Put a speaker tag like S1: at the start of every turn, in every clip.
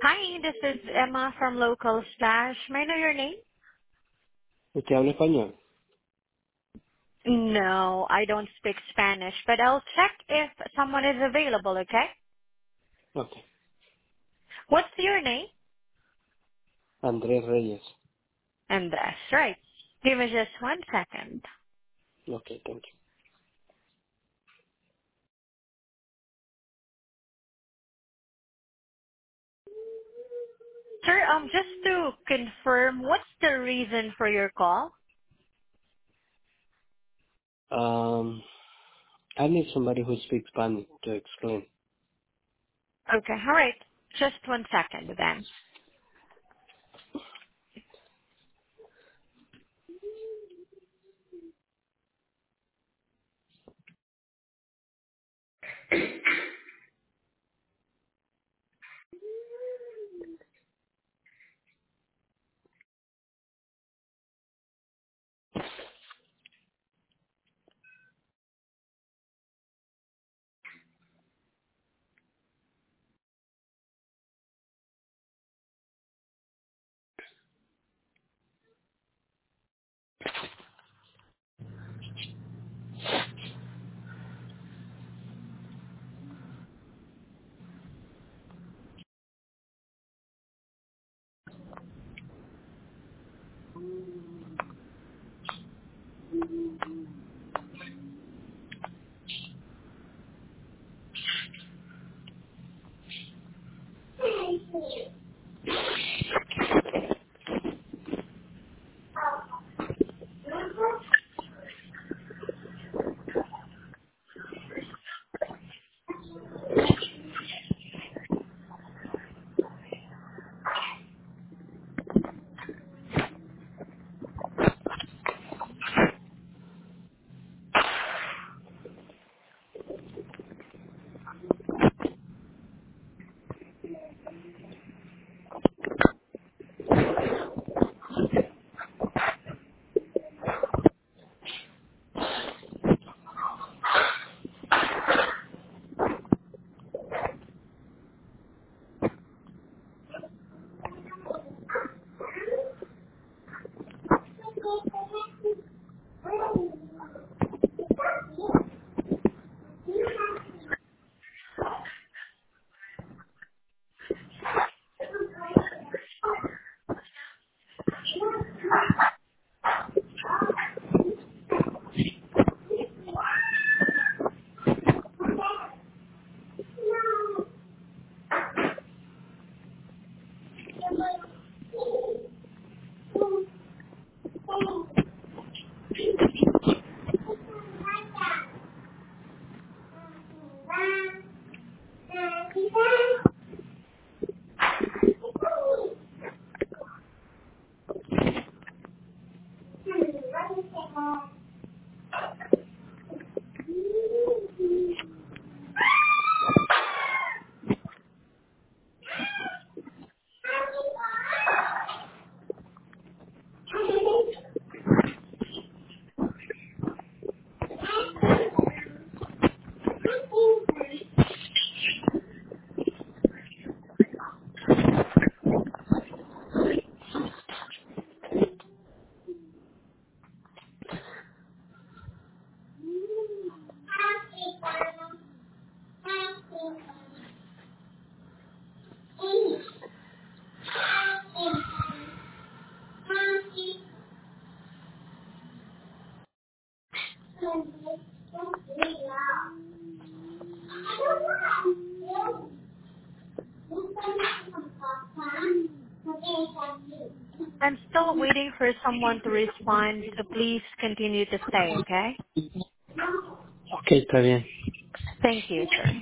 S1: Hi, this is Emma from Local Slash. May I know your name?
S2: ¿Usted habla español?
S1: No, I don't speak Spanish, but I'll check if someone is available, okay?
S2: Ok.
S1: What's your name?
S2: Andrés Reyes.
S1: And that's right. Give me just 1 second.
S2: Ok, thank you.
S1: Sir, just to confirm, what's the reason for your call?
S2: I need somebody who speaks Spanish to explain.
S1: Okay, alright. Just 1 second then. I'm still waiting for someone to respond, so please continue to stay, okay?
S2: Ok, está bien.
S1: Thank you, sir.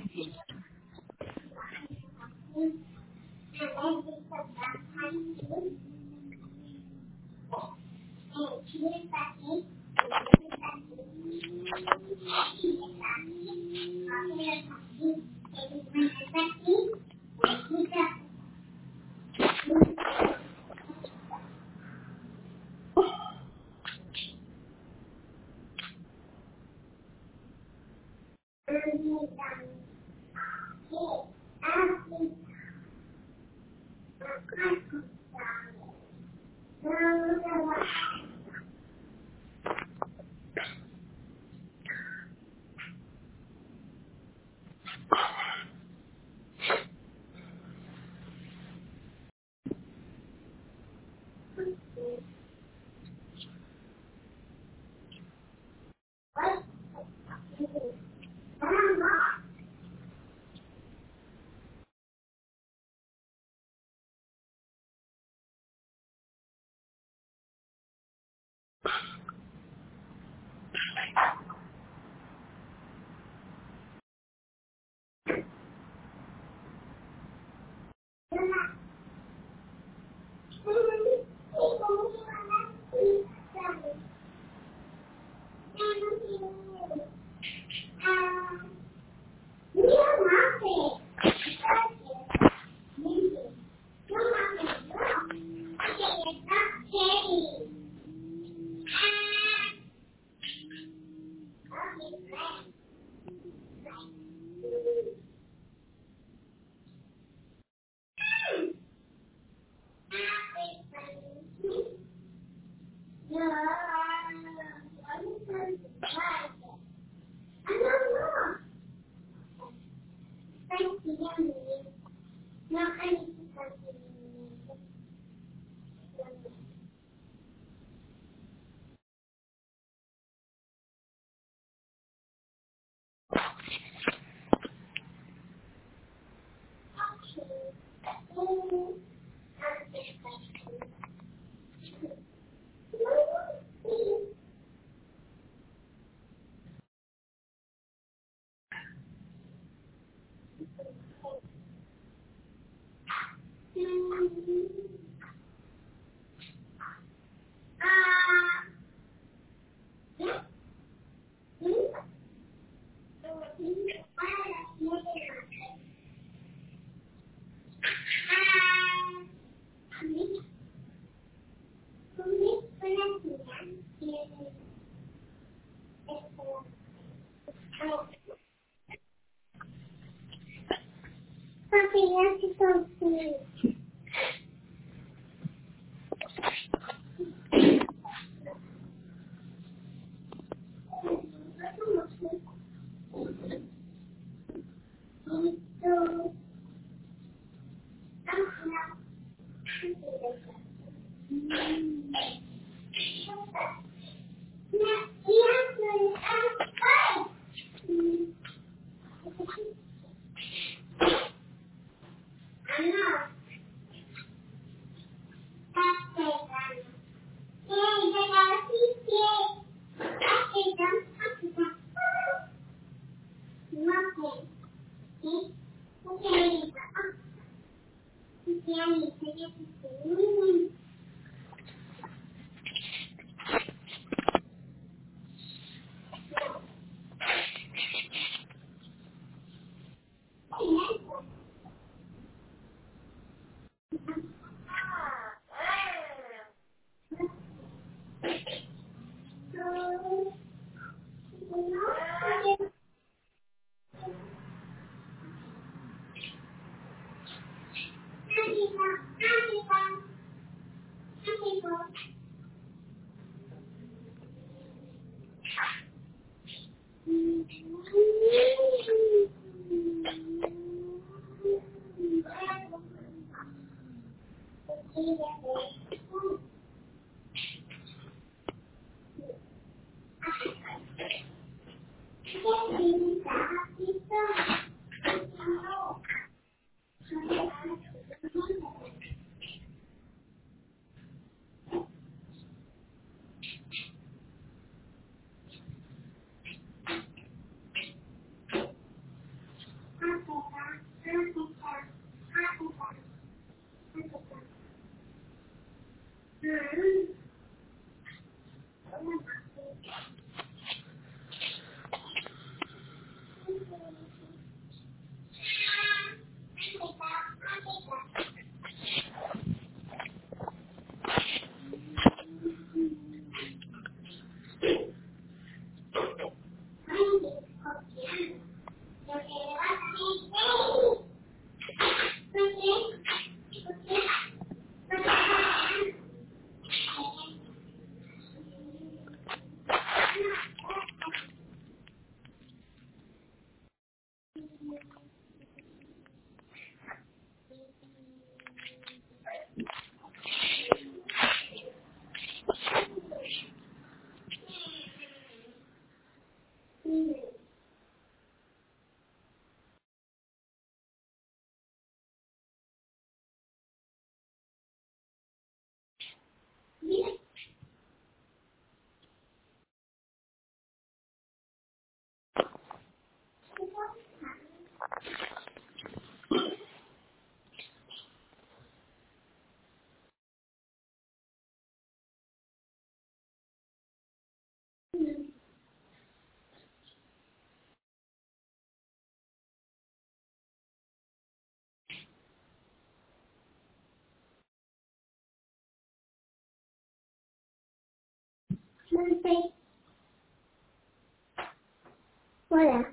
S2: Hola.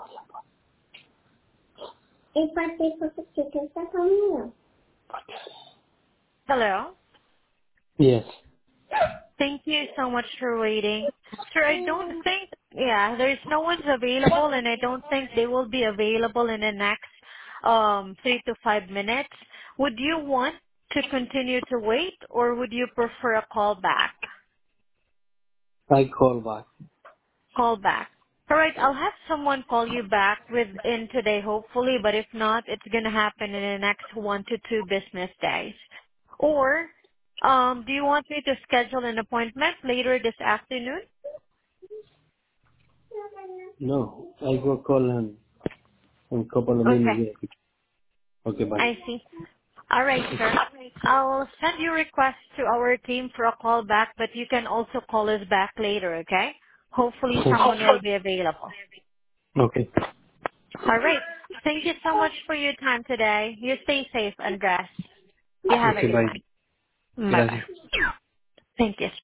S2: ¿Y para ti por qué está conmigo?
S1: Hello.
S2: Yes.
S1: Thank you so much for waiting. Sir, I don't think, yeah, there's no one's available and I don't think they will be available in the next 3 to 5 minutes. Would you want to continue to wait or would you prefer a call back?
S2: I call back.
S1: Call back. Alright, I'll have someone call you back within today hopefully, but if not, it's gonna happen in the next 1 to 2 business days. Or, do you want me to schedule an appointment later this afternoon?
S2: No, I go call in couple of
S1: Okay,
S2: minutes. Yeah. Okay, bye.
S1: I see. All right, sir. I'll send you a request to our team for a call back, but you can also call us back later, okay? Hopefully someone will be available.
S2: Okay.
S1: All right. Thank you so much for your time today. You stay safe and rest. You have a
S2: Okay,
S1: good
S2: bye.
S1: one. Bye-bye.
S2: Gracias.
S1: Thank you.